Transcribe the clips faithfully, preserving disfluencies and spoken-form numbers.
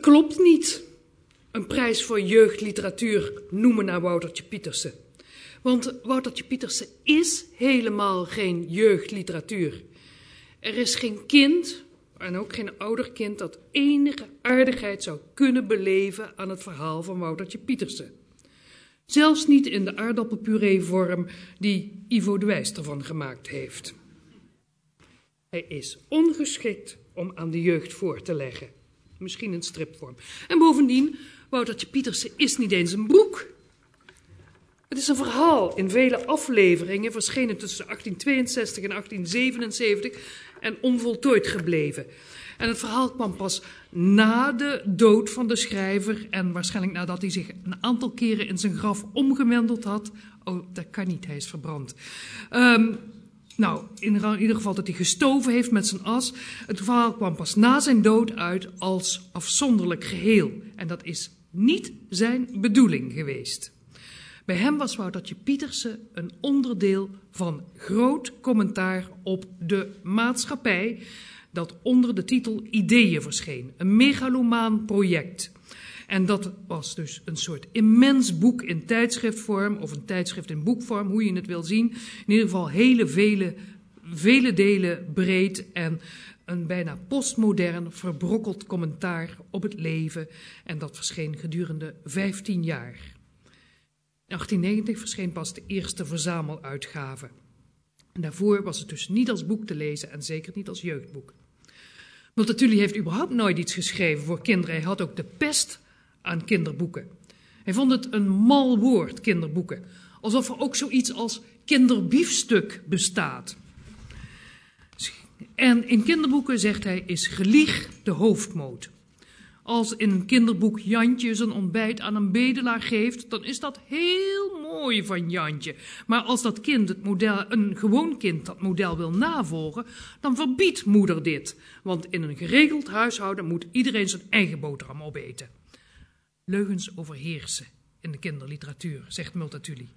klopt niet. Een prijs voor jeugdliteratuur noemen naar Woutertje Pieterse. Want Woutertje Pieterse is helemaal geen jeugdliteratuur. Er is geen kind, en ook geen ouder kind, dat enige aardigheid zou kunnen beleven aan het verhaal van Woutertje Pieterse. Zelfs niet in de aardappelpuree-vorm die Ivo de Wijs ervan gemaakt heeft. Hij is ongeschikt om aan de jeugd voor te leggen. Misschien in stripvorm. En bovendien, Woutertje Pieterse is niet eens een boek. Het is een verhaal in vele afleveringen, verschenen tussen achttien tweeënzestig en achttien zevenenzeventig en onvoltooid gebleven. En het verhaal kwam pas na de dood van de schrijver en waarschijnlijk nadat hij zich een aantal keren in zijn graf omgewendeld had. Oh, dat kan niet, hij is verbrand. Um, nou, in ieder geval dat hij gestoven heeft met zijn as. Het verhaal kwam pas na zijn dood uit als afzonderlijk geheel. En dat is niet zijn bedoeling geweest. Bij hem was Woutertje Pieterse een onderdeel van groot commentaar op de maatschappij dat onder de titel Ideeën verscheen. Een megalomaan project. En dat was dus een soort immens boek in tijdschriftvorm of een tijdschrift in boekvorm, hoe je het wil zien. In ieder geval hele vele, vele delen breed en een bijna postmodern verbrokkeld commentaar op het leven. En dat verscheen gedurende vijftien jaar. In achttien negentig verscheen pas de eerste verzameluitgave. En daarvoor was het dus niet als boek te lezen en zeker niet als jeugdboek. Multatuli heeft überhaupt nooit iets geschreven voor kinderen. Hij had ook de pest aan kinderboeken. Hij vond het een mal woord, kinderboeken. Alsof er ook zoiets als kinderbiefstuk bestaat. En in kinderboeken, zegt hij, is gelieg de hoofdmoot. Als in een kinderboek Jantje zijn ontbijt aan een bedelaar geeft, dan is dat heel mooi van Jantje. Maar als dat kind het model, een gewoon kind dat model wil navolgen, dan verbiedt moeder dit. Want in een geregeld huishouden moet iedereen zijn eigen boterham opeten. Leugens overheersen in de kinderliteratuur, zegt Multatuli.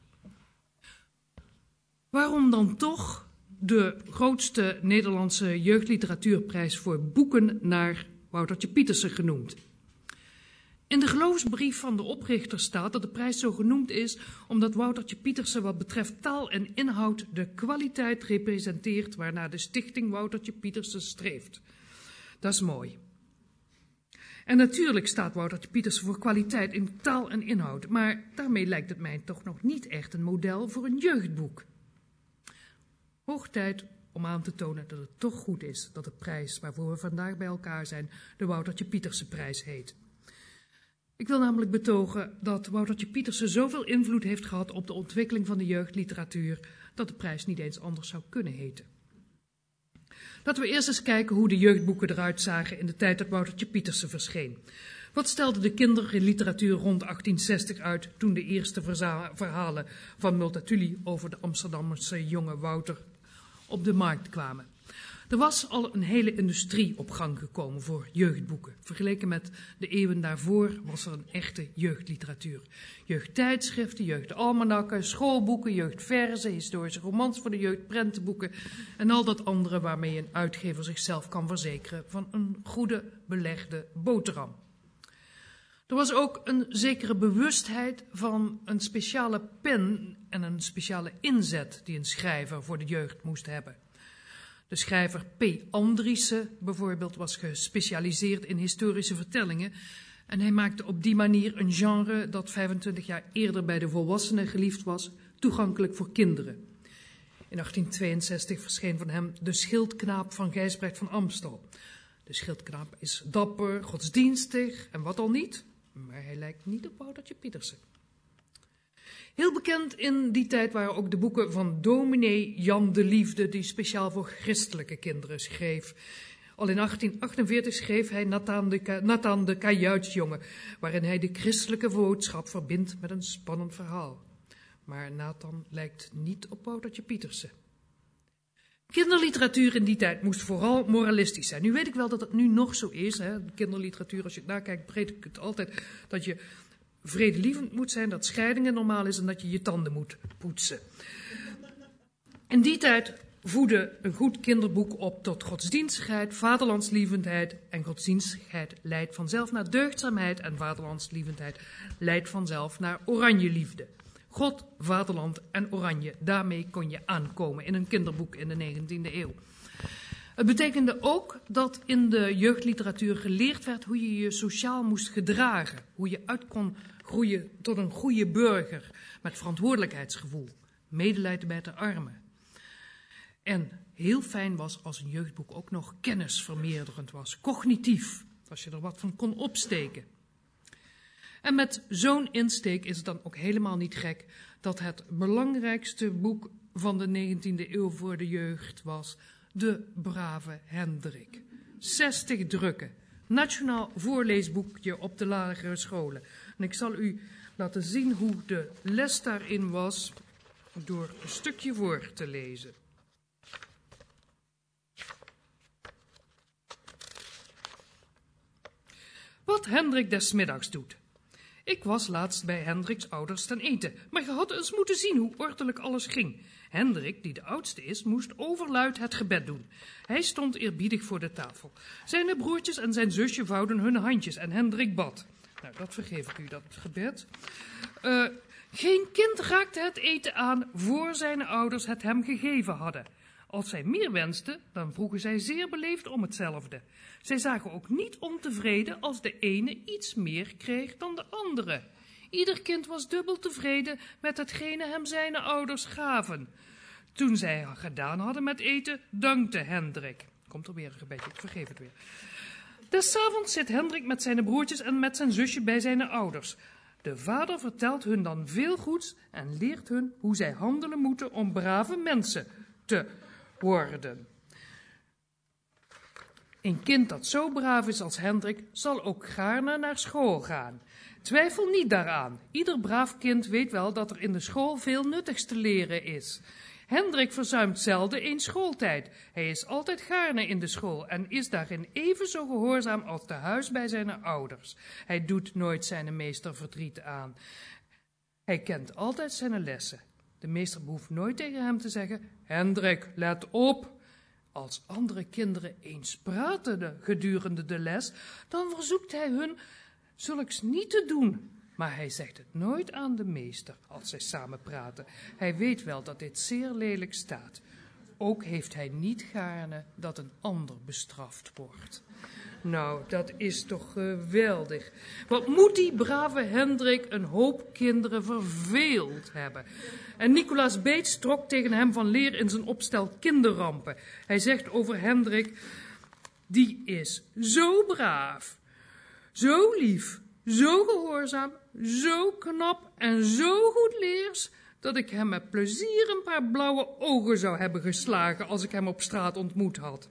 Waarom dan toch de grootste Nederlandse jeugdliteratuurprijs voor boeken naar Woutertje Pieterse genoemd? In de geloofsbrief van de oprichter staat dat de prijs zo genoemd is omdat Woutertje Pieterse wat betreft taal en inhoud de kwaliteit representeert waarnaar de stichting Woutertje Pieterse streeft. Dat is mooi. En natuurlijk staat Woutertje Pieterse voor kwaliteit in taal en inhoud, maar daarmee lijkt het mij toch nog niet echt een model voor een jeugdboek. Hoog tijd om aan te tonen dat het toch goed is dat de prijs waarvoor we vandaag bij elkaar zijn de Woutertje Pieterse prijs heet. Ik wil namelijk betogen dat Woutertje Pieterse zoveel invloed heeft gehad op de ontwikkeling van de jeugdliteratuur dat de prijs niet eens anders zou kunnen heten. Laten we eerst eens kijken hoe de jeugdboeken eruit zagen in de tijd dat Woutertje Pieterse verscheen. Wat stelde de kinderliteratuur rond achttien zestig uit toen de eerste verhalen van Multatuli over de Amsterdamse jonge Wouter op de markt kwamen? Er was al een hele industrie op gang gekomen voor jeugdboeken. Vergeleken met de eeuwen daarvoor was er een echte jeugdliteratuur. Jeugdtijdschriften, jeugdalmanakken, schoolboeken, jeugdverzen, historische romans voor de jeugd, prentenboeken en al dat andere waarmee een uitgever zichzelf kan verzekeren van een goede belegde boterham. Er was ook een zekere bewustheid van een speciale pen en een speciale inzet die een schrijver voor de jeugd moest hebben. De schrijver P. Andriessen bijvoorbeeld was gespecialiseerd in historische vertellingen en hij maakte op die manier een genre dat vijfentwintig jaar eerder bij de volwassenen geliefd was, toegankelijk voor kinderen. In achttien tweeënzestig verscheen van hem De Schildknaap van Gijsbrecht van Amstel. De Schildknaap is dapper, godsdienstig en wat al niet, maar hij lijkt niet op Woutertje Pieterse. Heel bekend in die tijd waren ook de boeken van dominee Jan de Liefde, die speciaal voor christelijke kinderen schreef. Al in achttien achtenveertig schreef hij Nathan de, Nathan de Kajuitsjongen, waarin hij de christelijke boodschap verbindt met een spannend verhaal. Maar Nathan lijkt niet op Woutertje Pieterse. Kinderliteratuur in die tijd moest vooral moralistisch zijn. Nu weet ik wel dat het nu nog zo is. Hè? Kinderliteratuur, als je het nakijkt, breed ik het altijd dat je vredelievend moet zijn, dat scheidingen normaal is en dat je je tanden moet poetsen. In die tijd voedde een goed kinderboek op tot godsdienstigheid, vaderlandslievendheid. En godsdienstigheid leidt vanzelf naar deugdzaamheid en vaderlandslievendheid leidt vanzelf naar oranjeliefde. God, vaderland en oranje, daarmee kon je aankomen in een kinderboek in de negentiende eeuw. Het betekende ook dat in de jeugdliteratuur geleerd werd hoe je je sociaal moest gedragen. Hoe je uit kon groeien tot een goede burger met verantwoordelijkheidsgevoel. Medelijden met de armen. En heel fijn was als een jeugdboek ook nog kennisvermeerderend was. Cognitief, als je er wat van kon opsteken. En met zo'n insteek is het dan ook helemaal niet gek dat het belangrijkste boek van de negentiende eeuw voor de jeugd was De Brave Hendrik. zestig drukken. Nationaal voorleesboekje op de lagere scholen. En ik zal u laten zien hoe de les daarin was door een stukje voor te lezen. Wat Hendrik des middags doet. Ik was laatst bij Hendriks ouders ten eten, maar je had eens moeten zien hoe ordelijk alles ging. Hendrik, die de oudste is, moest overluid het gebed doen. Hij stond eerbiedig voor de tafel. Zijn broertjes en zijn zusje vouwden hun handjes en Hendrik bad. Nou, dat vergeef ik u, dat gebed. Uh, geen kind raakte het eten aan voor zijn ouders het hem gegeven hadden. Als zij meer wensten, dan vroegen zij zeer beleefd om hetzelfde. Zij zagen ook niet ontevreden als de ene iets meer kreeg dan de andere. Ieder kind was dubbel tevreden met hetgene hem zijn ouders gaven. Toen zij gedaan hadden met eten, dankte Hendrik. Komt er weer een gebedje, ik vergeef het weer. Des avonds zit Hendrik met zijn broertjes en met zijn zusje bij zijn ouders. De vader vertelt hun dan veel goeds en leert hun hoe zij handelen moeten om brave mensen te worden. Een kind dat zo braaf is als Hendrik zal ook gaarne naar school gaan. Twijfel niet daaraan. Ieder braaf kind weet wel dat er in de school veel nuttigs te leren is. Hendrik verzuimt zelden een schooltijd. Hij is altijd gaarne in de school en is daarin even zo gehoorzaam als te huis bij zijn ouders. Hij doet nooit zijn meester verdriet aan. Hij kent altijd zijn lessen. De meester behoeft nooit tegen hem te zeggen: Hendrik, let op. Als andere kinderen eens praten gedurende de les, dan verzoekt hij hun zulks niet te doen. Maar hij zegt het nooit aan de meester als zij samen praten. Hij weet wel dat dit zeer lelijk staat. Ook heeft hij niet gaarne dat een ander bestraft wordt. Nou, dat is toch geweldig. Wat moet die brave Hendrik een hoop kinderen verveeld hebben. En Nicolaas Beets trok tegen hem van leer in zijn opstel Kinderrampen. Hij zegt over Hendrik: die is zo braaf, zo lief, zo gehoorzaam, zo knap en zo goed leers, dat ik hem met plezier een paar blauwe ogen zou hebben geslagen als ik hem op straat ontmoet had.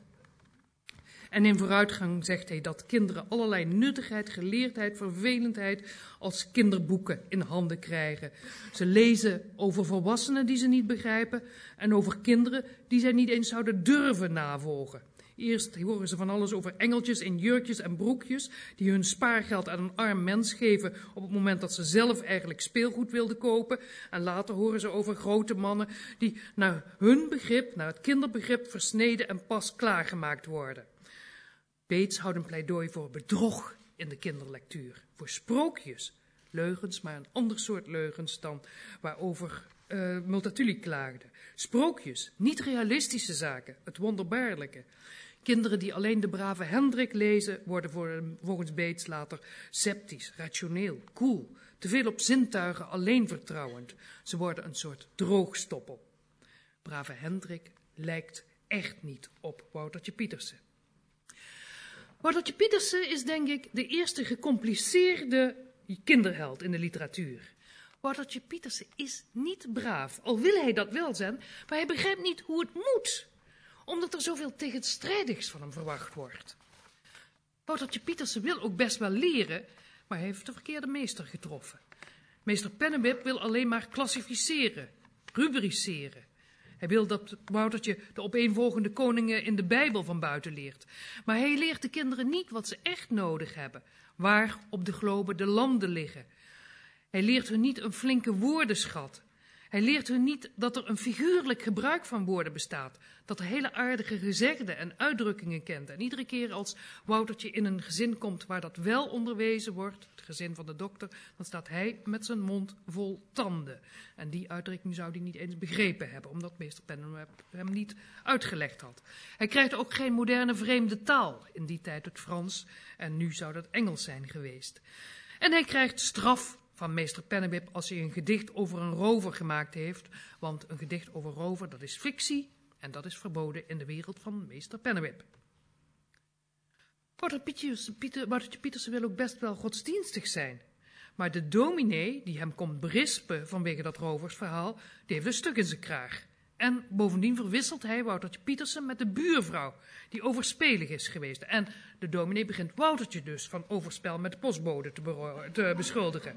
En in vooruitgang zegt hij dat kinderen allerlei nuttigheid, geleerdheid, vervelendheid als kinderboeken in handen krijgen. Ze lezen over volwassenen die ze niet begrijpen en over kinderen die zij niet eens zouden durven navolgen. Eerst horen ze van alles over engeltjes in jurkjes en broekjes die hun spaargeld aan een arm mens geven op het moment dat ze zelf eigenlijk speelgoed wilden kopen. En later horen ze over grote mannen die naar hun begrip, naar het kinderbegrip, versneden en pas klaargemaakt worden. Beets houdt een pleidooi voor bedrog in de kinderlectuur, voor sprookjes, leugens, maar een ander soort leugens dan waarover uh, Multatuli klaagde. Sprookjes, niet realistische zaken, het wonderbaarlijke. Kinderen die alleen de brave Hendrik lezen, worden voor, volgens Beets later sceptisch, rationeel, koel, te veel op zintuigen alleen vertrouwend. Ze worden een soort droogstoppel. Brave Hendrik lijkt echt niet op Woutertje Pieterse. Woutertje Pieterse is denk ik de eerste gecompliceerde kinderheld in de literatuur. Woutertje Pieterse is niet braaf, al wil hij dat wel zijn, maar hij begrijpt niet hoe het moet, omdat er zoveel tegenstrijdigs van hem verwacht wordt. Woutertje Pieterse wil ook best wel leren, maar hij heeft de verkeerde meester getroffen. Meester Pennewip wil alleen maar klassificeren, rubriceren. Hij wil dat Woutertje de opeenvolgende koningen in de Bijbel van buiten leert. Maar hij leert de kinderen niet wat ze echt nodig hebben, waar op de globe de landen liggen. Hij leert hun niet een flinke woordenschat. Hij leert hun niet dat er een figuurlijk gebruik van woorden bestaat, dat er hele aardige gezegden en uitdrukkingen kent. En iedere keer als Woutertje in een gezin komt waar dat wel onderwezen wordt, het gezin van de dokter, dan staat hij met zijn mond vol tanden. En die uitdrukking zou hij niet eens begrepen hebben, omdat meester Pennewip hem niet uitgelegd had. Hij krijgt ook geen moderne vreemde taal, in die tijd het Frans en nu zou dat Engels zijn geweest. En hij krijgt straf van meester Pennewip als hij een gedicht over een rover gemaakt heeft, want een gedicht over rover, dat is fictie en dat is verboden in de wereld van meester Pennewip. Woutertje Pieter, Pieterse wil ook best wel godsdienstig zijn, maar de dominee die hem komt berispen vanwege dat roversverhaal, die heeft een stuk in zijn kraag. En bovendien verwisselt hij Woutertje Pieterse met de buurvrouw, die overspelig is geweest. En de dominee begint Woutertje dus van overspel met de postbode te, te beschuldigen.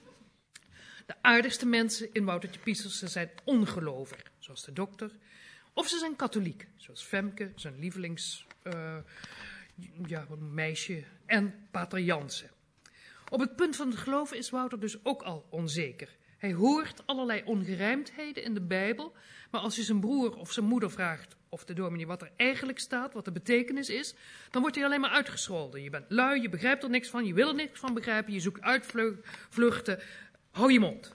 De aardigste mensen in Woutertje Pieterse zijn ongelover, zoals de dokter. Of ze zijn katholiek, zoals Femke, zijn lievelings uh, ja, meisje, en pater Jansen. Op het punt van het geloven is Wouter dus ook al onzeker. Hij hoort allerlei ongerijmdheden in de Bijbel, maar als je zijn broer of zijn moeder vraagt, of de dominee, wat er eigenlijk staat, wat de betekenis is, dan wordt hij alleen maar uitgescholden. Je bent lui, je begrijpt er niks van, je wil er niks van begrijpen, je zoekt uitvluchten, hou je mond.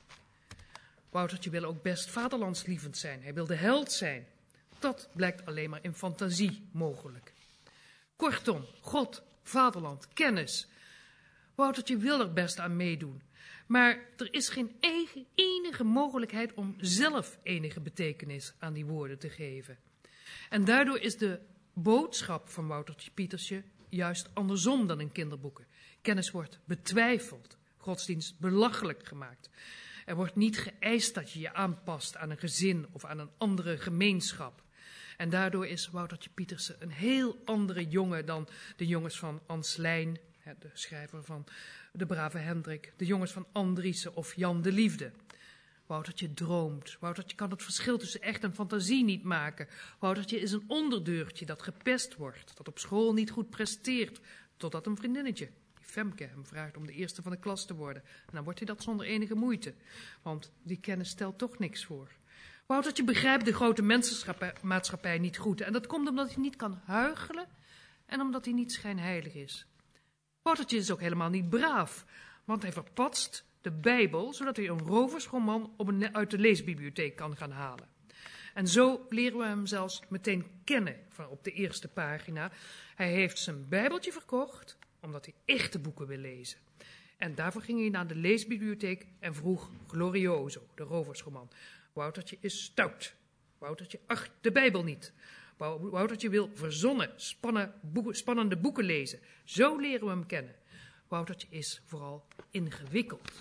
Woutertje wil ook best vaderlandslievend zijn, hij wil de held zijn. Dat blijkt alleen maar in fantasie mogelijk. Kortom, God, vaderland, kennis. Woutertje wil er best aan meedoen. Maar er is geen enige mogelijkheid om zelf enige betekenis aan die woorden te geven. En daardoor is de boodschap van Woutertje Pietersje juist andersom dan in kinderboeken. Kennis wordt betwijfeld, godsdienst belachelijk gemaakt. Er wordt niet geëist dat je je aanpast aan een gezin of aan een andere gemeenschap. En daardoor is Woutertje Pieterse een heel andere jongen dan de jongens van Ans Lijn, de schrijver van De Brave Hendrik, de jongens van Andriessen of Jan de Liefde. Woutertje droomt. Woutertje kan het verschil tussen echt en fantasie niet maken. Woutertje is een onderdeurtje dat gepest wordt, dat op school niet goed presteert, totdat een vriendinnetje, die Femke, hem vraagt om de eerste van de klas te worden. En dan wordt hij dat zonder enige moeite, want die kennis stelt toch niks voor. Woutertje begrijpt de grote mensenmaatschappij niet goed en dat komt omdat hij niet kan huichelen en omdat hij niet schijnheilig is. Woutertje is ook helemaal niet braaf, want hij verpatst de Bijbel, zodat hij een roversroman op een, uit de leesbibliotheek kan gaan halen. En zo leren we hem zelfs meteen kennen van op de eerste pagina. Hij heeft zijn Bijbeltje verkocht, omdat hij echte boeken wil lezen. En daarvoor ging hij naar de leesbibliotheek en vroeg Glorioso, de roversroman. Woutertje is stout. Woutertje acht de Bijbel niet. Woutertje wil verzonnen, spannen, boeken, spannende boeken lezen. Zo leren we hem kennen. Woutertje is vooral ingewikkeld.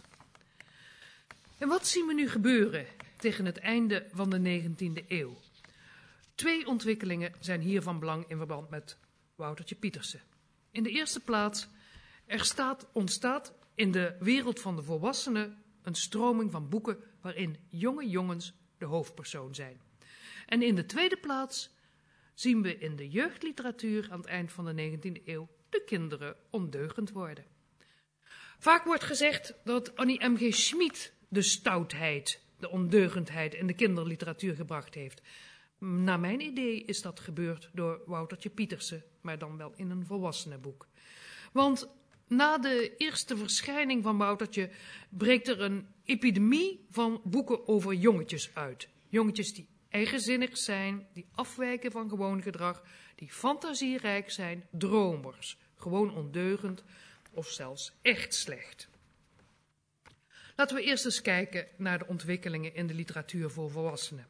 En wat zien we nu gebeuren tegen het einde van de negentiende eeuw? Twee ontwikkelingen zijn hier van belang in verband met Woutertje Pieterse. In de eerste plaats, er staat, ontstaat in de wereld van de volwassenen een stroming van boeken waarin jonge jongens de hoofdpersoon zijn. En in de tweede plaats zien we in de jeugdliteratuur aan het eind van de negentiende eeuw de kinderen ondeugend worden. Vaak wordt gezegd dat Annie M G Schmid de stoutheid, de ondeugendheid in de kinderliteratuur gebracht heeft. Naar mijn idee is dat gebeurd door Woutertje Pieterse, maar dan wel in een volwassenenboek. Want na de eerste verschijning van Woutertje breekt er een epidemie van boeken over jongetjes uit. Jongetjes die eigenzinnig zijn, die afwijken van gewoon gedrag, die fantasierijk zijn, dromers, gewoon ondeugend of zelfs echt slecht. Laten we eerst eens kijken naar de ontwikkelingen in de literatuur voor volwassenen.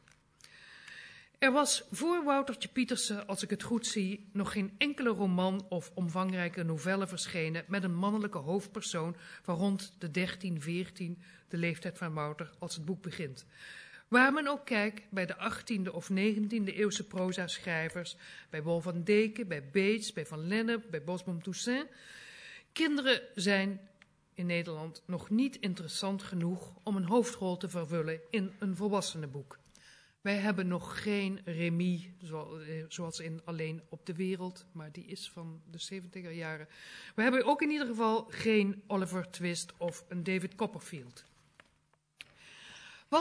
Er was voor Woutertje Pieterse, als ik het goed zie, nog geen enkele roman of omvangrijke novelle verschenen met een mannelijke hoofdpersoon van rond de dertien, veertien, de leeftijd van Wouter, als het boek begint. Waar men ook kijkt, bij de achttiende of negentiende eeuwse proza-schrijvers, bij Wol van Deken, bij Beets, bij Van Lennep, bij Bosboom Toussaint. Kinderen zijn in Nederland nog niet interessant genoeg om een hoofdrol te vervullen in een volwassenenboek. Wij hebben nog geen Remy, zoals in Alleen op de Wereld, maar die is van de zeventiger jaren. We hebben ook in ieder geval geen Oliver Twist of een David Copperfield. Wat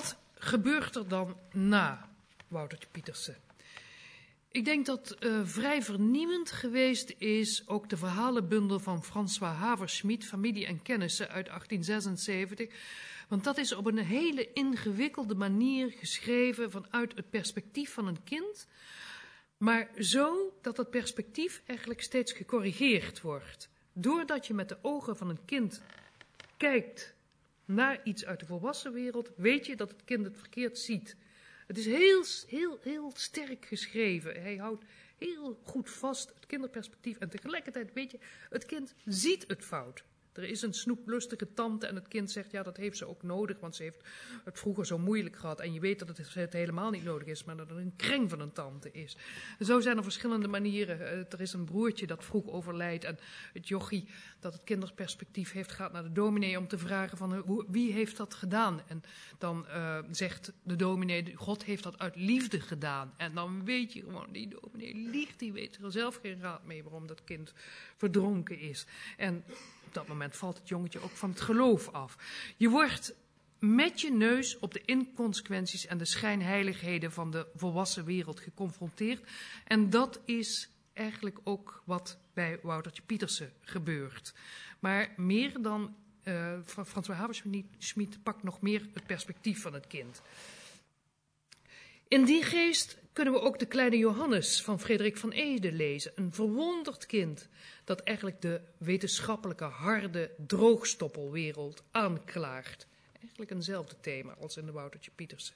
gebeurt er dan na Woutertje Pieterse? Ik denk dat uh, vrij vernieuwend geweest is ook de verhalenbundel van François Haverschmidt, Familie en Kennissen uit achttien zesenzeventig. Want dat is op een hele ingewikkelde manier geschreven vanuit het perspectief van een kind. Maar zo dat dat perspectief eigenlijk steeds gecorrigeerd wordt. Doordat je met de ogen van een kind kijkt naar iets uit de volwassen wereld, weet je dat het kind het verkeerd ziet. Het is heel, heel, heel sterk geschreven. Hij houdt heel goed vast het kinderperspectief. En tegelijkertijd weet je, het kind ziet het fout. Er is een snoeplustige tante en het kind zegt, ja, dat heeft ze ook nodig, want ze heeft het vroeger zo moeilijk gehad. En je weet dat het, het helemaal niet nodig is, maar dat het een kreng van een tante is. En zo zijn er verschillende manieren. Er is een broertje dat vroeg overlijdt en het jochie dat het kinderperspectief heeft gaat naar de dominee om te vragen van hoe, wie heeft dat gedaan. En dan uh, zegt de dominee, God heeft dat uit liefde gedaan. En dan weet je gewoon, die dominee liegt, die weet er zelf geen raad mee waarom dat kind verdronken is. En op dat moment valt het jongetje ook van het geloof af. Je wordt met je neus op de inconsequenties en de schijnheiligheden van de volwassen wereld geconfronteerd. En dat is eigenlijk ook wat bij Woutertje Pieterse gebeurt. Maar meer dan, uh, François Haverschmidt pakt nog meer het perspectief van het kind. In die geest kunnen we ook de kleine Johannes van Frederik van Eede lezen. Een verwonderd kind dat eigenlijk de wetenschappelijke, harde droogstoppelwereld aanklaagt. Eigenlijk eenzelfde thema als in de Woutertje Pieterse.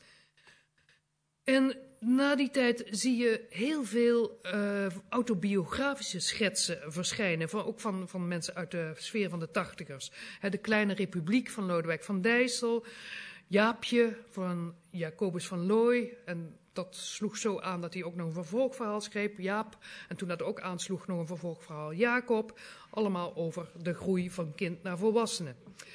En na die tijd zie je heel veel uh, autobiografische schetsen verschijnen. Van, ook van, van mensen uit de sfeer van de tachtigers. He, de Kleine Republiek van Lodewijk van Dijssel. Jaapje van Jacobus van Looy. En dat sloeg zo aan dat hij ook nog een vervolgverhaal schreef, Jaap. En toen dat ook aansloeg, nog een vervolgverhaal, Jacob. Allemaal over de groei van kind naar volwassene.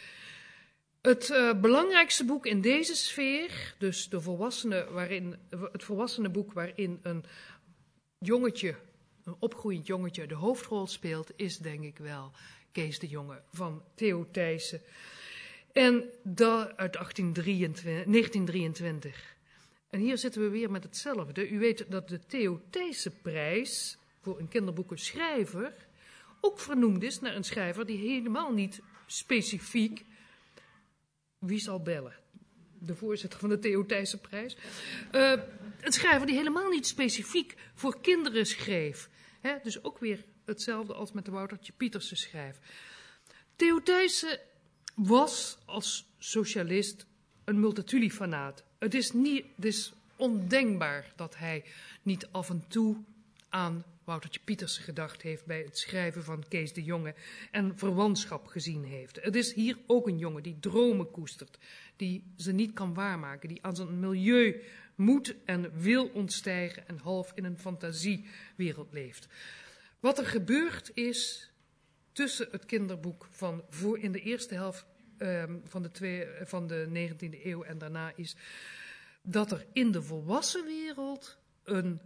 Het uh, belangrijkste boek in deze sfeer, dus de volwassene waarin, het volwassenenboek waarin een jongetje, een opgroeiend jongetje de hoofdrol speelt, is denk ik wel Kees de Jonge van Theo Thijssen. En dat uit negentien drieëntwintig. En hier zitten we weer met hetzelfde. U weet dat de Theo Thijssenprijs voor een kinderboekenschrijver ook vernoemd is naar een schrijver die helemaal niet specifiek, wie zal bellen? De voorzitter van de Theo Thijssenprijs. Uh, een schrijver die helemaal niet specifiek voor kinderen schreef. He, dus ook weer hetzelfde als met de Woutertje Pieterse schrijf. Theo Thijssen was als socialist een multatuli-fanaat. Het is, niet, het is ondenkbaar dat hij niet af en toe aan Woutertje Pieterse gedacht heeft bij het schrijven van Kees de Jonge en verwantschap gezien heeft. Het is hier ook een jongen die dromen koestert, die ze niet kan waarmaken, die aan zijn milieu moet en wil ontstijgen en half in een fantasiewereld leeft. Wat er gebeurt is tussen het kinderboek van voor in de eerste helft um, van, de twee, van de negentiende eeuw en daarna is dat er in de volwassen wereld een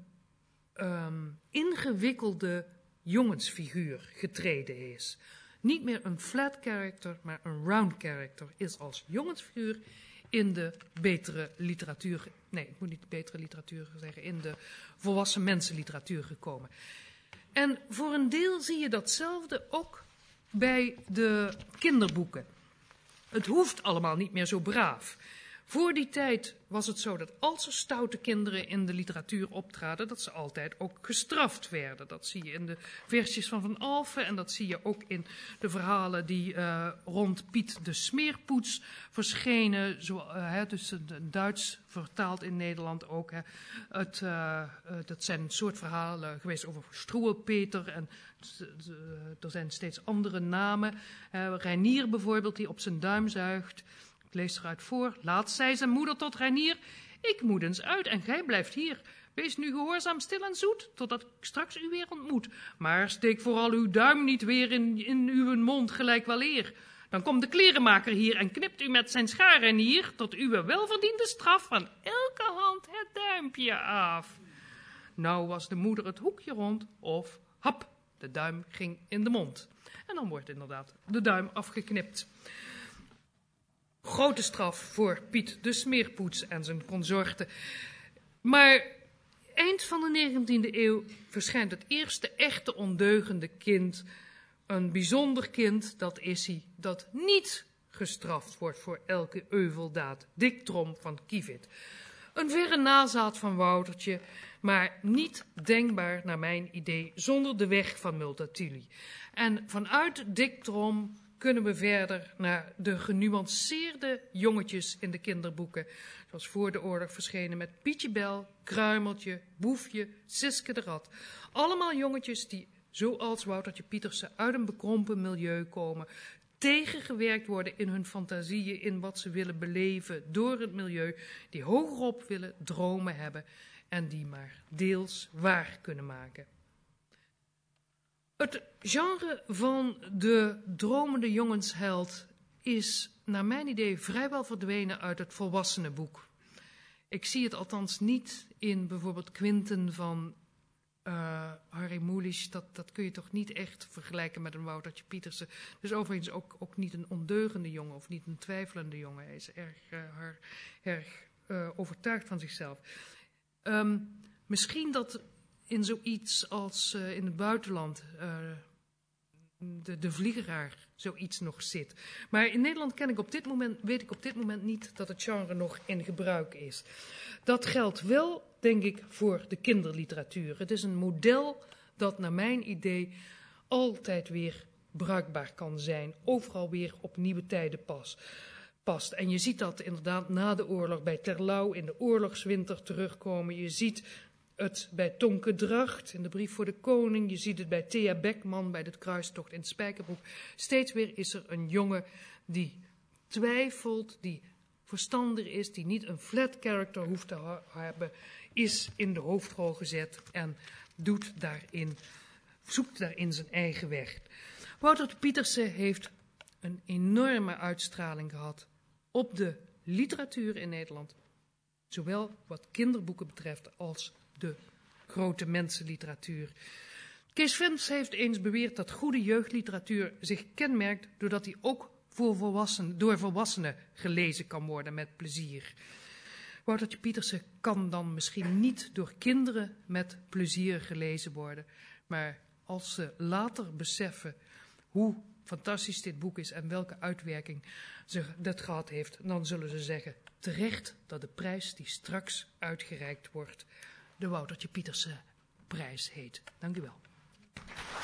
um, ingewikkelde jongensfiguur getreden is. Niet meer een flat character, maar een round character is als jongensfiguur in de betere literatuur, nee, ik moet niet betere literatuur zeggen, in de volwassen mensenliteratuur gekomen. En voor een deel zie je datzelfde ook bij de kinderboeken. Het hoeft allemaal niet meer zo braaf. Voor die tijd was het zo dat als er stoute kinderen in de literatuur optraden, dat ze altijd ook gestraft werden. Dat zie je in de versjes van Van Alphen en dat zie je ook in de verhalen die uh, rond Piet de Smeerpoets verschenen. Zo, uh, hè, dus uh, Duits vertaald in Nederland ook. Hè. Het, uh, uh, dat zijn een soort verhalen geweest over Stroeelpeter en uh, er zijn steeds andere namen. Uh, Reinier bijvoorbeeld, die op zijn duim zuigt. Ik lees eruit voor. Laatst zei zijn moeder tot Reinier: ik moet eens uit en gij blijft hier. Wees nu gehoorzaam, stil en zoet, totdat ik straks u weer ontmoet. Maar steek vooral uw duim niet weer in, in uw mond gelijk weleer. Dan komt de klerenmaker hier en knipt u met zijn schaar Reinier tot uw welverdiende straf van elke hand het duimpje af. Nou was de moeder het hoekje rond of hap, de duim ging in de mond. En dan wordt inderdaad de duim afgeknipt. grote straf voor Piet de Smeerpoets en zijn consorten. Maar eind van de negentiende eeuw verschijnt het eerste echte ondeugende kind. Een bijzonder kind, dat is hij, dat niet gestraft wordt voor elke euveldaad. Dick Trom van Kievit. Een verre nazaat van Woutertje, maar niet denkbaar naar mijn idee zonder de weg van Multatuli. En vanuit Dick Trom kunnen we verder naar de genuanceerde jongetjes in de kinderboeken, zoals voor de oorlog verschenen met Pietje Bel, Kruimeltje, Boefje, Siske de Rat. Allemaal jongetjes die, zoals Woutertje Pieterse, uit een bekrompen milieu komen, tegengewerkt worden in hun fantasieën, in wat ze willen beleven door het milieu, die hogerop willen dromen hebben en die maar deels waar kunnen maken. Het genre van de dromende jongensheld is naar mijn idee vrijwel verdwenen uit het volwassenenboek. Ik zie het althans niet in bijvoorbeeld Quinten van uh, Harry Mulisch. Dat, dat kun je toch niet echt vergelijken met een Woutertje Pieterse. Dus overigens ook, ook niet een ondeugende jongen of niet een twijfelende jongen. Hij is erg, uh, haar, erg uh, overtuigd van zichzelf. Um, misschien dat in zoiets als uh, in het buitenland uh, de, de vliegeraar zoiets nog zit. Maar in Nederland ken ik op dit moment, weet ik op dit moment niet dat het genre nog in gebruik is. Dat geldt wel, denk ik, voor de kinderliteratuur. Het is een model dat naar mijn idee altijd weer bruikbaar kan zijn. Overal weer op nieuwe tijden pas, past. En je ziet dat inderdaad na de oorlog bij Terlouw in de oorlogswinter terugkomen. Je ziet het bij Tonke Dracht in de brief voor de koning. Je ziet het bij Thea Beckman bij de kruistocht in Spijkerbroek. Steeds weer is er een jongen die twijfelt, die verstandig is, die niet een flat character hoeft te ha- hebben, is in de hoofdrol gezet en doet daarin, zoekt daarin zijn eigen weg. Wouter Pieterse heeft een enorme uitstraling gehad op de literatuur in Nederland, zowel wat kinderboeken betreft als de grote mensenliteratuur. Kees Vents heeft eens beweerd dat goede jeugdliteratuur zich kenmerkt doordat die ook voor volwassenen, door volwassenen gelezen kan worden met plezier. Woutertje Pieterse kan dan misschien niet door kinderen met plezier gelezen worden, maar als ze later beseffen hoe fantastisch dit boek is en welke uitwerking ze dat gehad heeft, dan zullen ze zeggen terecht dat de prijs die straks uitgereikt wordt de Woutertje Pieterse prijs heet. Dank u wel.